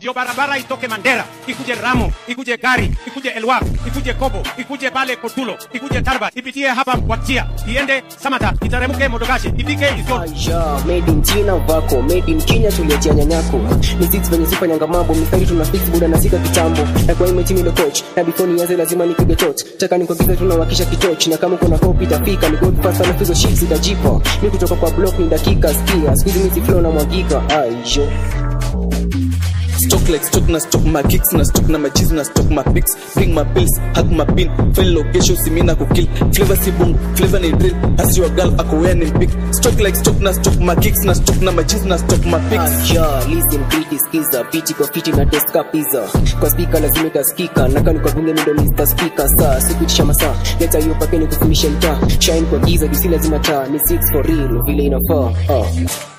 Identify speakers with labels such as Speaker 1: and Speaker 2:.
Speaker 1: Ndio barabara itoke Mandera, ikuje Ramo, ikuje Gari, ikuje Elwak, ikuje Kobo, ikuje pale Kotulo, ikuje Tarba, ipitie hapa Wachia, iende Samata, itaremuke Modogashe, ifike Isiolo.
Speaker 2: Aisha, made in China vako, made in Kenya tuletia nyanyako. Ni six venye sifa nyanga mambo, mistari tuna fix buda na sika kitambo. Na kwa ime team coach, na before nianze lazima nipige torch. Taka nikuagiza tunawakisha kitoch, na kama kuna copy itafika, ni go fast na fizo shit zitajipa. Mimi kutoka kwa block ni dakika skia, squeeze mimi flow na mwagika. Aisha.
Speaker 3: Stock like stock na stock my kicks na stock na my cheese na stock my pics. Bring my pills, hug my pin, fail location simina kukill. Flavor si boom, flavor ni drill. As your girl ako wear ni big. Stock like stock na stock my kicks na stock na my cheese na stock my pics.
Speaker 2: Listen pretty skiza, piti kwa fiti na test ka pizza. Kwa speaker lazima itasikika, na kani kwa bunge ndo Mr. Speaker saa. Sikuitisha masaa, leta hiyo pakeni kufinisha mtaa. Shine kwa giza, disi lazima taa, ni 6 for real, vile inafaa.